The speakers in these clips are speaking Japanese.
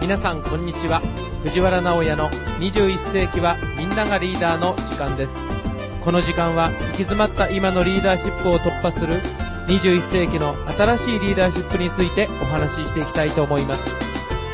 皆さんこんにちは。藤原直也の21世紀はみんながリーダーの時間です。この時間は行き詰まった今のリーダーシップを突破する21世紀の新しいリーダーシップについてお話ししていきたいと思います。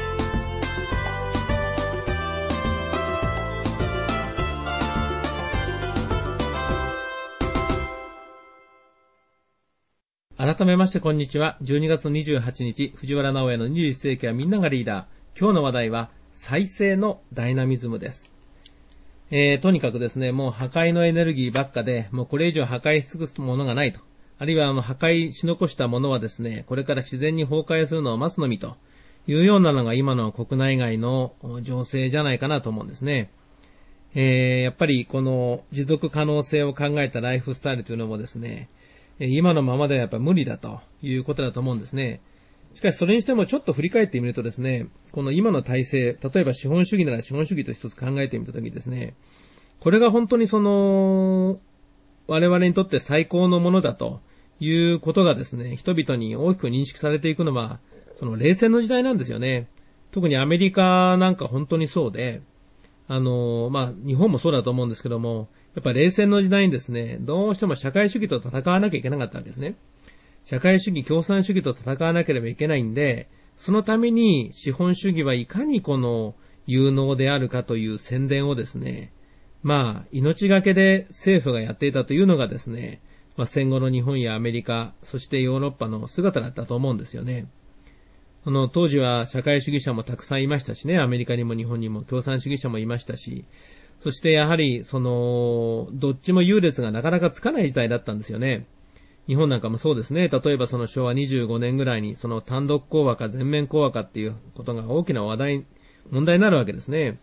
改めましてこんにちは。12月28日、藤原直也の21世紀はみんながリーダー。今日の話題は再生のダイナミズムです。とにかくですね、もう破壊のエネルギーばっかで、もうこれ以上破壊し尽くすものがないと。あるいは破壊し残したものはですね、これから自然に崩壊するのを待つのみというようなのが今の国内外の情勢じゃないかなと思うんですね。やっぱりこの持続可能性を考えたライフスタイルというのもですね、今のままではやっぱり無理だということだと思うんですね。しかしそれにしてもちょっと振り返ってみるとですね、この今の体制、例えば資本主義なら資本主義と一つ考えてみたときにですね、これが本当に我々にとって最高のものだということがですね、人々に大きく認識されていくのは、その冷戦の時代なんですよね。特にアメリカなんか本当にそうで、日本もそうだと思うんですけども、やっぱ冷戦の時代にですね、どうしても社会主義と戦わなきゃいけなかったわけですね。社会主義、共産主義と戦わなければいけないんで、そのために資本主義はいかにこの有能であるかという宣伝をですね、命がけで政府がやっていたというのがですね、戦後の日本やアメリカ、そしてヨーロッパの姿だったと思うんですよね。当時は社会主義者もたくさんいましたしね、アメリカにも日本にも共産主義者もいましたし、そしてやはりどっちも優劣がなかなかつかない時代だったんですよね。日本なんかもそうですね。例えば昭和25年ぐらいに単独講和か全面講和かっていうことが大きな問題になるわけですね。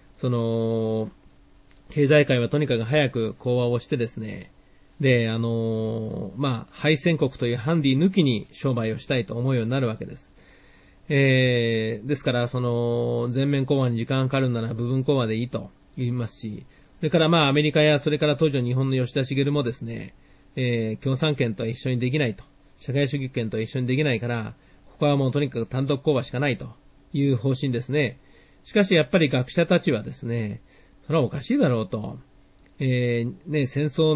経済界はとにかく早く講和をしてですね。で、敗戦国というハンディ抜きに商売をしたいと思うようになるわけです。ですから全面講和に時間がかかるなら部分講和でいいと言いますし、それからアメリカやそれから当時の日本の吉田茂もですね、共産権とは一緒にできないと。社会主義権とは一緒にできないから、ここはもうとにかく単独講和しかないという方針ですね。しかしやっぱり学者たちはですね、それはおかしいだろうと。戦争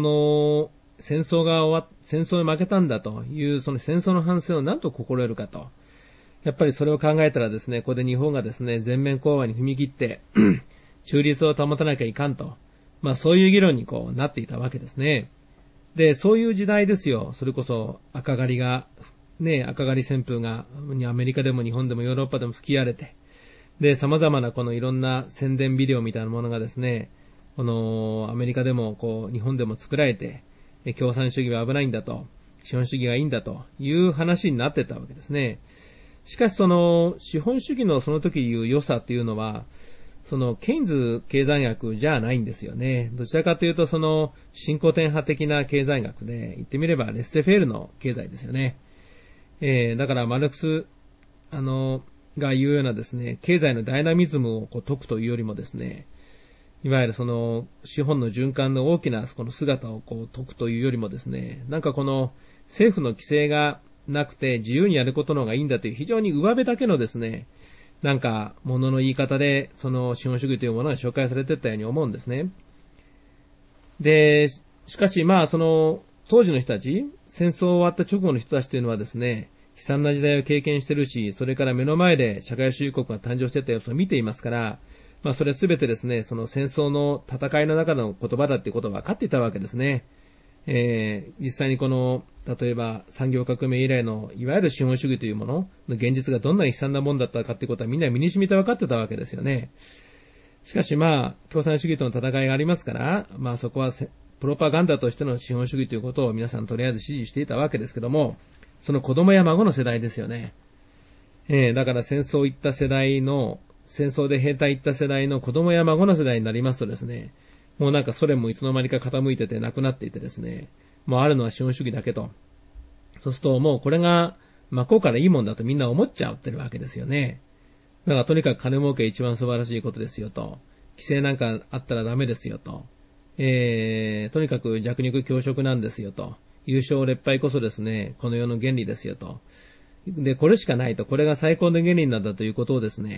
に負けたんだというその戦争の反省を何と心得るかと。やっぱりそれを考えたらですね、ここで日本がですね、全面講和に踏み切って、中立を保たなきゃいかんと。そういう議論になっていたわけですね。で、そういう時代ですよ。それこそ赤狩り旋風がアメリカでも日本でもヨーロッパでも吹き荒れて、で、様々なこのいろんな宣伝ビデオみたいなものがですね、アメリカでも日本でも作られて、共産主義は危ないんだと、資本主義がいいんだという話になってたわけですね。しかし資本主義のその時いう良さっていうのは、ケインズ経済学じゃないんですよね。どちらかというと新古典派的な経済学で、言ってみればレッセフェールの経済ですよね。だからマルクス、が言うようなですね、経済のダイナミズムを解くというよりもですね、いわゆる資本の循環の大きなこの姿を解くというよりもですね、政府の規制がなくて自由にやることの方がいいんだという非常に上辺だけのですね、ものの言い方で、資本主義というものが紹介されていったように思うんですね。で、しかし当時の人たち、戦争終わった直後の人たちというのはですね、悲惨な時代を経験しているし、それから目の前で社会主義国が誕生していった様子を見ていますから、それすべてですね、戦争の戦いの中の言葉だっていうことが分かっていたわけですね。実際に例えば産業革命以来のいわゆる資本主義というものの現実がどんなに悲惨なものだったかっていうことはみんな身に染みて分かってたわけですよね。しかし共産主義との戦いがありますから、そこはプロパガンダとしての資本主義ということを皆さんとりあえず支持していたわけですけども、その子供や孫の世代ですよね。だから戦争で兵隊行った世代の子供や孫の世代になりますとですね、もうソ連もいつの間にか傾いててなくなっていてですね、もうあるのは資本主義だけと。そうするともうこれが真っ向からいいもんだとみんな思っちゃってるわけですよね。だからとにかく金儲け一番素晴らしいことですよと。規制なんかあったらダメですよと。とにかく弱肉強食なんですよと。優勝劣敗こそですね、この世の原理ですよと。で、これしかないと。これが最高の原理なんだということをですね、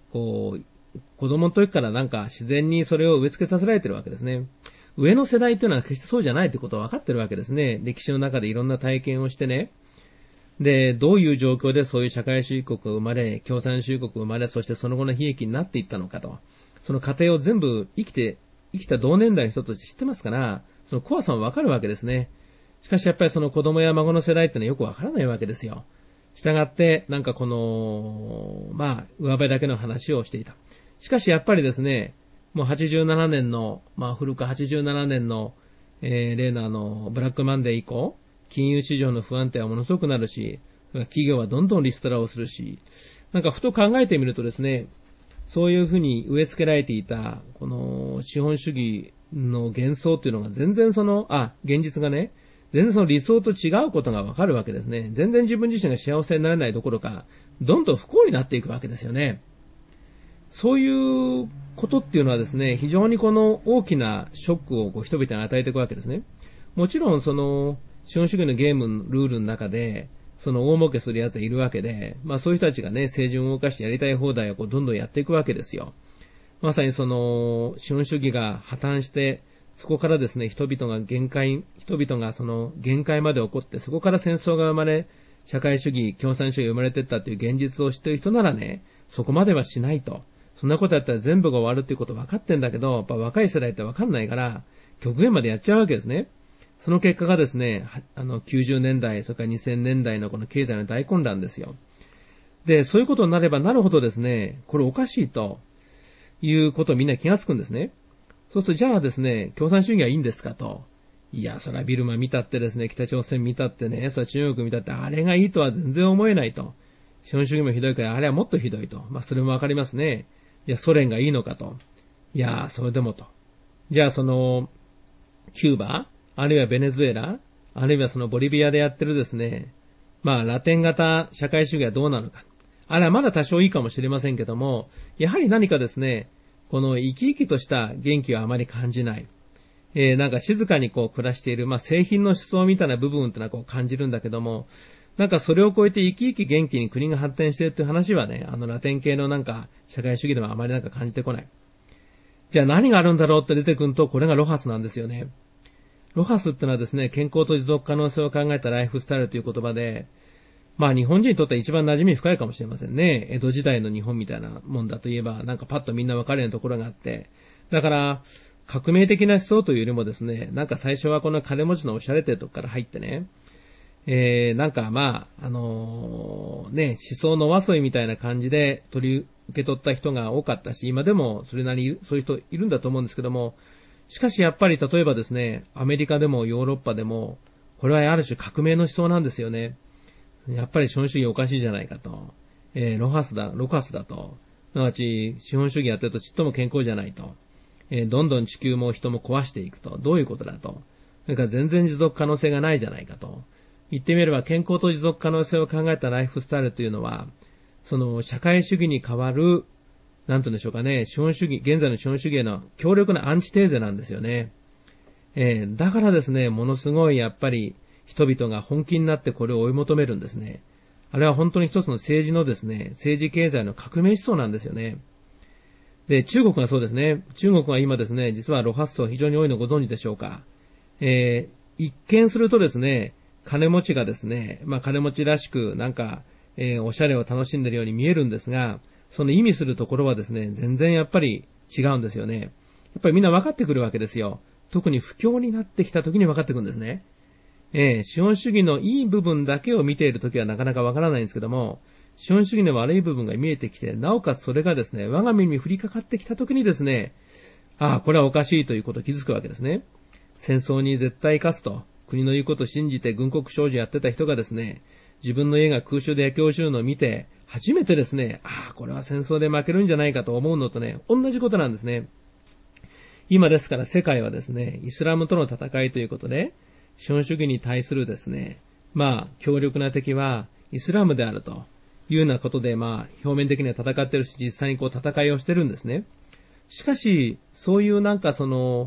子供の時からなんか自然にそれを植え付けさせられてるわけですね。上の世代というのは決してそうじゃないということは分かってるわけですね。歴史の中でいろんな体験をしてね。で、どういう状況でそういう社会主義国が生まれ、共産主義国が生まれ、そしてその後の悲劇になっていったのかと。その過程を全部生きた同年代の人として知ってますから、その怖さも分かるわけですね。しかしやっぱりその子供や孫の世代ってのはよく分からないわけですよ。したがって、なんか上辺だけの話をしていた。しかしやっぱりですね、もう87年の、古く87年の、例のブラックマンデー以降、金融市場の不安定はものすごくなるし、企業はどんどんリストラをするし、なんかふと考えてみるとですね、そういうふうに植え付けられていた、この資本主義の幻想っていうのが全然現実がね、全然その理想と違うことがわかるわけですね。全然自分自身が幸せになれないどころか、どんどん不幸になっていくわけですよね。そういうことっていうのはですね、非常にこの大きなショックを人々に与えていくわけですね。もちろんその資本主義のゲームのルールの中で、その大儲けする奴がいるわけで、そういう人たちがね、政治を動かしてやりたい放題をどんどんやっていくわけですよ。まさにその資本主義が破綻して、そこからですね、人々がその限界まで起こって、そこから戦争が生まれ、社会主義、共産主義が生まれていったという現実を知っている人ならね、そこまではしないと。そんなことやったら全部が終わるっていうこと分かってんだけど、やっぱ若い世代って分かんないから、極限までやっちゃうわけですね。その結果がですね、90年代、それから2000年代のこの経済の大混乱ですよ。で、そういうことになればなるほどですね、これおかしいということをみんな気がつくんですね。そうすると、じゃあですね、共産主義はいいんですかと。いや、それはビルマ見たってですね、北朝鮮見たってね、それは中国見たって、あれがいいとは全然思えないと。資本主義もひどいから、あれはもっとひどいと。それもわかりますね。いや、ソ連がいいのかと。いや、それでもと。じゃあ、キューバ、あるいはベネズエラ、あるいはボリビアでやってるですね、ラテン型社会主義はどうなのか。あれはまだ多少いいかもしれませんけども、やはり何かですね、この生き生きとした元気はあまり感じない。なんか静かに暮らしている、製品の思想みたいな部分ってのは感じるんだけども、なんかそれを超えて生き生き元気に国が発展しているっていう話はね、ラテン系のなんか社会主義でもあまりなんか感じてこない。じゃあ何があるんだろうって出てくると、これがロハスなんですよね。ロハスってのはですね、健康と持続可能性を考えたライフスタイルという言葉で、日本人にとっては一番馴染み深いかもしれませんね。江戸時代の日本みたいなもんだといえば、なんかパッとみんな分かるようなところがあって、だから、革命的な思想というよりもですね、なんか最初はこの金持ちのおしゃれというとこから入ってね、なんか思想の和添みたいな感じで受け取った人が多かったし、今でもそれなりにそういう人いるんだと思うんですけども、しかしやっぱり例えばですね、アメリカでもヨーロッパでも、これはある種革命の思想なんですよね。やっぱり資本主義おかしいじゃないかと。ロハスだと。すなわち、資本主義やってるとちっとも健康じゃないと。どんどん地球も人も壊していくと。どういうことだと。それから全然持続可能性がないじゃないかと。言ってみれば健康と持続可能性を考えたライフスタイルというのは、その社会主義に代わる、なんて言うんでしょうかね、資本主義、現在の資本主義への強力なアンチテーゼなんですよね。だからですね、ものすごいやっぱり人々が本気になってこれを追い求めるんですね。あれは本当に一つの政治のですね、政治経済の革命思想なんですよね。で、中国がそうですね。中国は今ですね、実はロハス層非常に多いのご存知でしょうか。一見するとですね、金持ちがですね、金持ちらしくなんか、おしゃれを楽しんでいるように見えるんですが、その意味するところはですね、全然やっぱり違うんですよね。やっぱりみんな分かってくるわけですよ。特に不況になってきた時に分かってくるんですね。資本主義のいい部分だけを見ているときはなかなかわからないんですけども、資本主義の悪い部分が見えてきて、なおかつそれがですね、我が身に降りかかってきたときにですね、これはおかしいということを気づくわけですね。戦争に絶対勝つと、国の言うことを信じて軍国少女やってた人がですね、自分の家が空襲で焼け落ちるのを見て、初めてですね、これは戦争で負けるんじゃないかと思うのとね、同じことなんですね。今ですから世界はですね、イスラムとの戦いということで、資本主義に対するですね、強力な敵はイスラムであるというようなことで、表面的には戦っているし、実際に戦いをしてるんですね。しかし、そういうなんか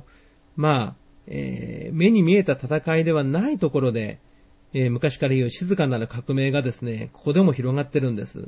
目に見えた戦いではないところで、昔から言う静かなる革命がですね、ここでも広がってるんです。そ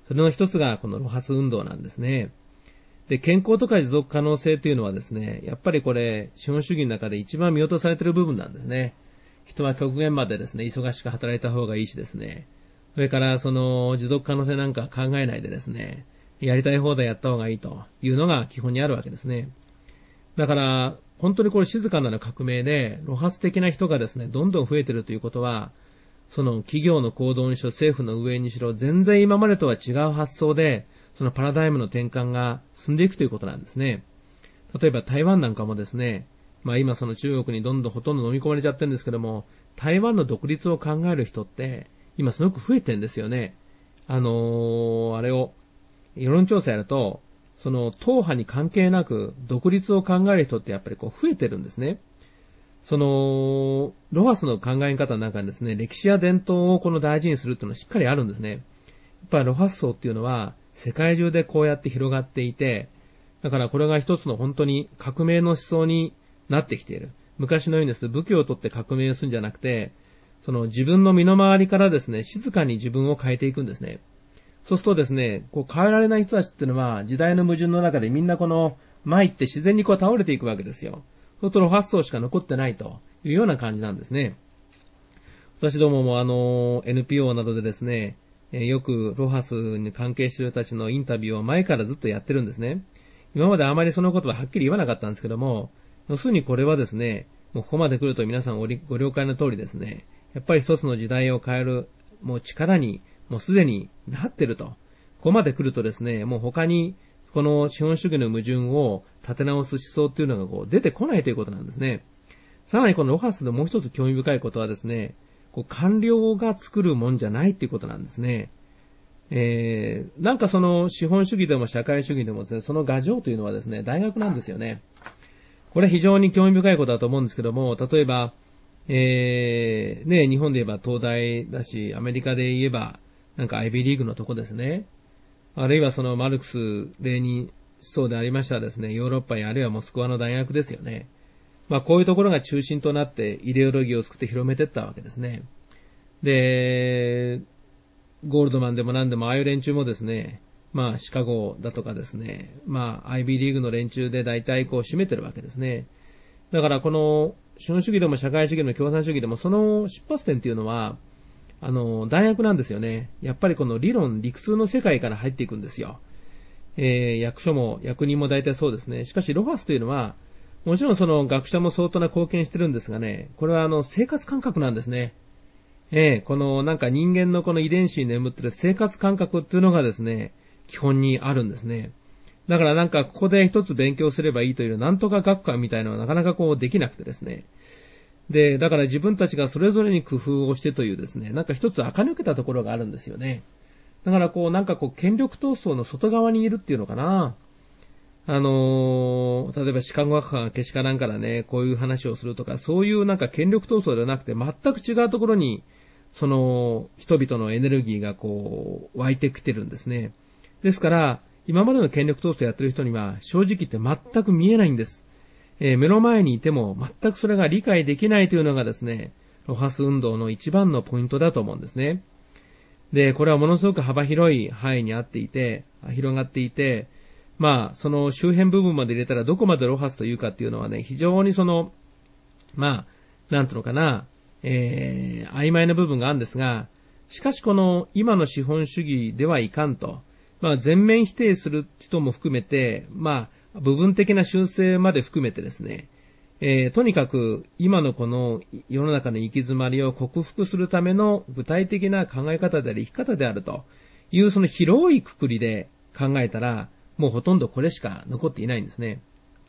それの一つがこのロハス運動なんですね。で、健康とか持続可能性というのはですね、やっぱりこれ、資本主義の中で一番見落とされている部分なんですね。人は極限までですね、忙しく働いた方がいいしですね、それからその持続可能性なんか考えないでですね、やりたい放題やった方がいいというのが基本にあるわけですね。だから、本当にこれ静かなる革命で、ロハス的な人がですね、どんどん増えているということは、その企業の行動にしろ、政府の運営にしろ、全然今までとは違う発想で、そのパラダイムの転換が進んでいくということなんですね。例えば台湾なんかもですね、今その中国にどんどんほとんど飲み込まれちゃってるんですけども、台湾の独立を考える人って、今すごく増えてるんですよね。あれを、世論調査やると、その党派に関係なく独立を考える人ってやっぱりこう増えてるんですね。その、ロハスの考え方の中にですね、歴史や伝統をこの大事にするっていうのはしっかりあるんですね。やっぱりロハス層っていうのは世界中でこうやって広がっていて、だからこれが一つの本当に革命の思想になってきている。昔のようにですね、武器を取って革命をするんじゃなくて、その自分の身の回りからですね、静かに自分を変えていくんですね。そうするとですね、こう変えられない人たちっていうのは時代の矛盾の中でみんなこの前って自然にこう倒れていくわけですよ。そうするとロハス層しか残ってないというような感じなんですね。私どももNPO などでですね、よくロハスに関係している人たちのインタビューを前からずっとやってるんですね。今まであまりそのことははっきり言わなかったんですけども、要するにこれはですね、もうここまで来ると皆さんご了解の通りですね、やっぱり一つの時代を変えるもう力にもうすでになってると。ここまで来るとですね、もう他にこの資本主義の矛盾を立て直す思想っていうのがこう出てこないということなんですね。さらにこのロハスのもう一つ興味深いことはですね、こう官僚が作るもんじゃないっていうことなんですね。なんかその資本主義でも社会主義でもですね、その牙城というのはですね、大学なんですよね。これ非常に興味深いことだと思うんですけども、例えば、日本で言えば東大だし、アメリカで言えば、なんか IB リーグのとこですね。あるいはそのマルクス、レーニン思想でありましたらですね、ヨーロッパやあるいはモスクワの大学ですよね。こういうところが中心となってイデオロギーを作って広めていったわけですね。で、ゴールドマンでも何でもああいう連中もですね、シカゴだとかですね、IB リーグの連中で大体こう占めてるわけですね。だからこの資本主義でも社会主義でも共産主義でもその出発点っていうのは、大学なんですよね。やっぱりこの理論、理屈の世界から入っていくんですよ。役所も役人も大体そうですね。しかしロハスというのは、もちろんその学者も相当な貢献してるんですがね、これは生活感覚なんですね。このなんか人間のこの遺伝子に眠ってる生活感覚っていうのがですね、基本にあるんですね。だからなんかここで一つ勉強すればいいというなんとか学科みたいなのはなかなかこうできなくてですね。で、だから自分たちがそれぞれに工夫をしてというですね、なんか一つ垢抜けたところがあるんですよね。だからこうなんかこう権力闘争の外側にいるっていうのかな。例えばシカゴ学科がけしからんからね、こういう話をするとか、そういうなんか権力闘争ではなくて全く違うところに、その人々のエネルギーがこう湧いてきてるんですね。ですから、今までの権力闘争をやってる人には正直言って全く見えないんです。目の前にいても全くそれが理解できないというのがですね、ロハス運動の一番のポイントだと思うんですね。で、これはものすごく幅広い範囲にあっていて、広がっていて、その周辺部分まで入れたらどこまでロハスというかっていうのはね、非常にその、なんていうのかな、曖昧な部分があるんですが、しかしこの今の資本主義ではいかんと、全面否定する人も含めて、部分的な修正まで含めてですね、とにかく今のこの世の中の行き詰まりを克服するための具体的な考え方であり生き方であるというその広い括りで考えたら、もうほとんどこれしか残っていないんですね。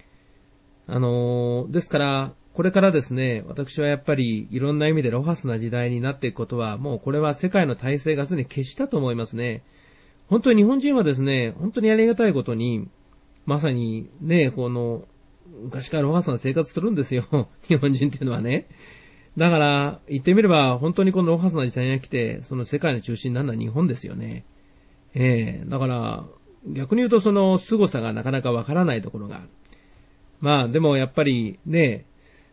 ですから、これからですね、私はやっぱりいろんな意味でロハスな時代になっていくことは、もうこれは世界の体制がすでに消したと思いますね。本当に日本人はですね、本当にありがたいことに、まさにね、この、昔からロハスな生活するんですよ。日本人っていうのはね。だから、言ってみれば、本当にこのロハスな時代が来て、その世界の中心になるのは日本ですよね。だから、逆に言うとその凄さがなかなかわからないところがある。でもやっぱりね、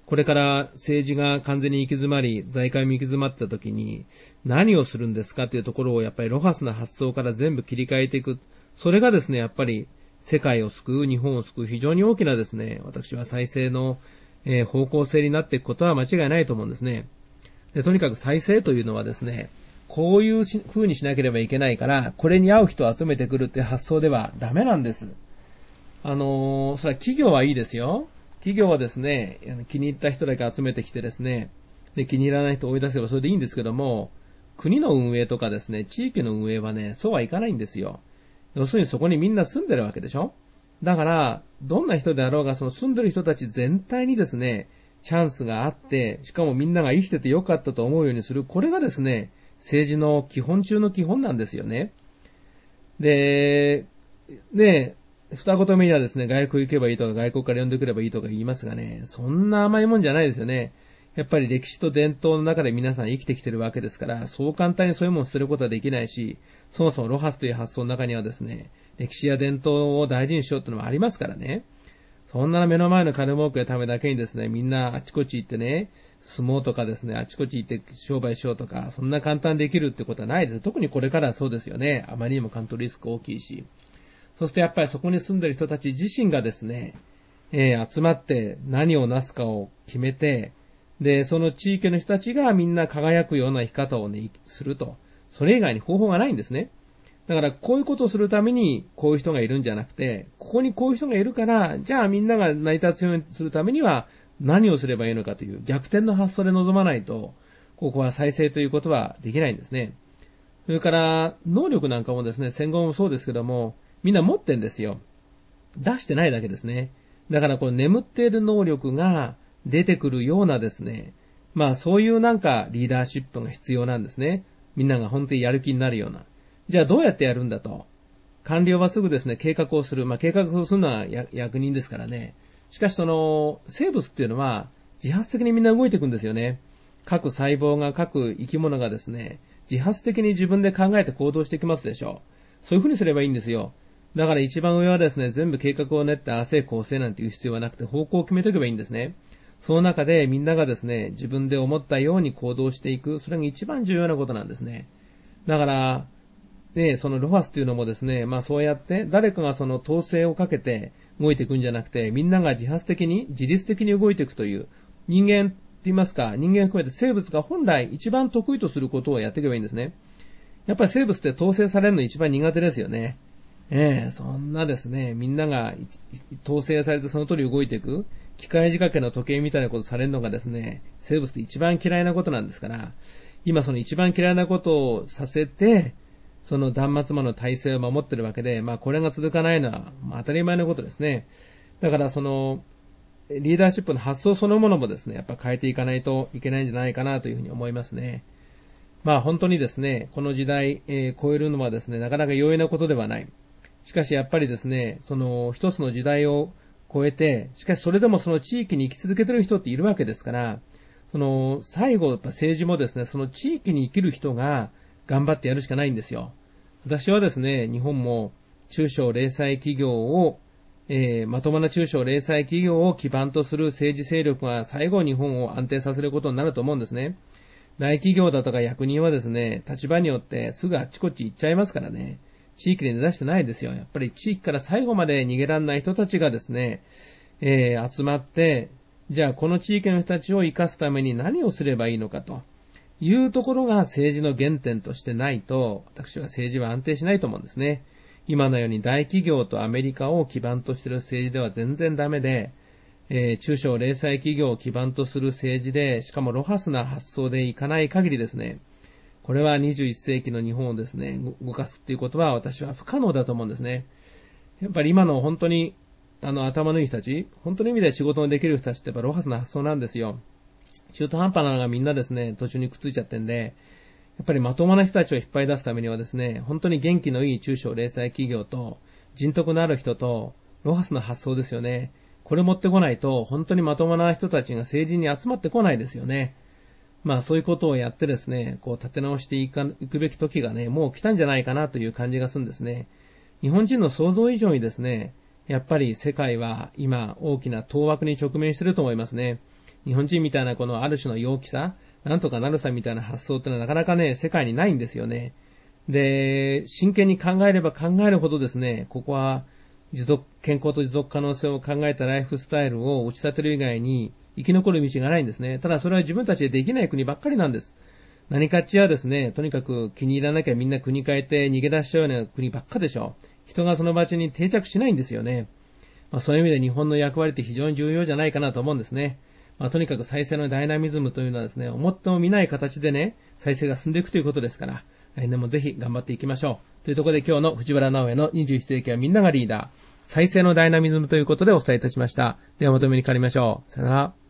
これから政治が完全に行き詰まり、財界も行き詰まった時に何をするんですかというところをやっぱりロハスな発想から全部切り替えていく。それがですね、やっぱり世界を救う、日本を救う非常に大きなですね、私は再生の方向性になっていくことは間違いないと思うんですね。で、とにかく再生というのはですね、こういう風にしなければいけないから、これに合う人を集めてくるって発想ではダメなんです。それは企業はいいですよ。企業はですね、気に入った人だけ集めてきてですね、で、気に入らない人を追い出せばそれでいいんですけども、国の運営とかですね、地域の運営はね、そうはいかないんですよ。要するにそこにみんな住んでるわけでしょ。だから、どんな人であろうが、その住んでる人たち全体にですね、チャンスがあって、しかもみんなが生きててよかったと思うようにする、これがですね、政治の基本中の基本なんですよね。で、二言目にはですね、外国行けばいいとか外国から呼んでくればいいとか言いますがね、そんな甘いもんじゃないですよね。やっぱり歴史と伝統の中で皆さん生きてきてるわけですから、そう簡単にそういうものを捨てることはできないし、そもそもロハスという発想の中にはですね、歴史や伝統を大事にしようっていうのもありますからね。そんな目の前の金儲けのためだけにですね、みんなあちこち行ってね、相撲とかですね、あちこち行って商売しようとか、そんな簡単にできるってことはないです。特にこれからはそうですよね。あまりにもカントリーリスク大きいし。そうするとやっぱりそこに住んでる人たち自身がですね、集まって何をなすかを決めて、で、その地域の人たちがみんな輝くような生き方をね、すると。それ以外に方法がないんですね。だからこういうことをするためにこういう人がいるんじゃなくて、ここにこういう人がいるから、じゃあみんなが成り立つようにするためには何をすればいいのかという逆転の発想で臨まないと、ここは再生ということはできないんですね。それから能力なんかもですね、戦後もそうですけども、みんな持ってんですよ。出してないだけですね。だからこの眠っている能力が出てくるようなですね、まあそういうなんかリーダーシップが必要なんですね。みんなが本当にやる気になるような。じゃあどうやってやるんだと。官僚はすぐですね、計画をする。まあ計画をするのは役人ですからね。しかしその生物っていうのは自発的にみんな動いていくんですよね。各細胞が各生き物がですね、自発的に自分で考えて行動してきますでしょう。そういう風にすればいいんですよ。だから一番上はですね、全部計画を練って正構成なんていう必要はなくて方向を決めておけばいいんですね。その中でみんながですね、自分で思ったように行動していく。それが一番重要なことなんですね。だから、そのロハスというのもですね、まあそうやって誰かがその統制をかけて動いていくんじゃなくて、みんなが自発的に、自律的に動いていくという人間って言いますか、人間含めて生物が本来一番得意とすることをやっていけばいいんですね。やっぱり生物って統制されるの一番苦手ですよね。そんなですね、みんなが統制されてその通り動いていく、機械仕掛けの時計みたいなことされるのがですね、生物って一番嫌いなことなんですから、今その一番嫌いなことをさせて、その断末魔の体制を守ってるわけで、まあこれが続かないのは当たり前のことですね。だからその、リーダーシップの発想そのものもですね、やっぱ変えていかないといけないんじゃないかなというふうに思いますね。まあ本当にですね、この時代、超えるのはですね、なかなか容易なことではない。しかしやっぱりですね、その一つの時代を超えて、しかしそれでもその地域に生き続けている人っているわけですから、その最後やっぱ政治もですね、その地域に生きる人が頑張ってやるしかないんですよ。私はですね、日本も中小零細企業を、まともな中小零細企業を基盤とする政治勢力が最後日本を安定させることになると思うんですね。大企業だとか役人はですね、立場によってすぐあっちこっち行っちゃいますからね。地域に出してないですよ。やっぱり地域から最後まで逃げられない人たちがですね、集まって、じゃあこの地域の人たちを生かすために何をすればいいのかというところが政治の原点としてないと、私は政治は安定しないと思うんですね。今のように大企業とアメリカを基盤としている政治では全然ダメで、中小零細企業を基盤とする政治で、しかもロハスな発想でいかない限りですね、これは21世紀の日本をですね、動かすっていうことは私は不可能だと思うんですね。やっぱり今の本当に頭のいい人たち、本当の意味で仕事のできる人たちってやっぱロハスな発想なんですよ。中途半端なのがみんなですね、途中にくっついちゃってんで、やっぱりまともな人たちを引っ張り出すためにはですね、本当に元気のいい中小零細企業と人徳のある人とロハスの発想ですよね。これ持ってこないと本当にまともな人たちが政治に集まってこないですよね。まあそういうことをやってですね、こう立て直していくべき時がね、もう来たんじゃないかなという感じがするんですね。日本人の想像以上にですね、やっぱり世界は今大きな当惑に直面していると思いますね。 日本人みたいなこのある種の陽気さ、なんとかなるさみたいな発想ってのはなかなかね、世界にないんですよね。で、真剣に考えれば考えるほどですね、ここは健康と持続可能性を考えたライフスタイルを打ち立てる以外に生き残る道がないんですね。ただそれは自分たちでできない国ばっかりなんです。何かっちはですね、とにかく気に入らなきゃみんな国変えて逃げ出しちゃうような国ばっかでしょ。人がその場に定着しないんですよね。そういう意味で日本の役割って非常に重要じゃないかなと思うんですね。とにかく再生のダイナミズムというのはですね、思っても見ない形でね、再生が進んでいくということですから、来年もぜひ頑張っていきましょう。というところで今日の藤原直江の21世紀はみんながリーダー、再生のダイナミズムということでお伝えいたしました。ではまとめに変わりましょう。さよなら。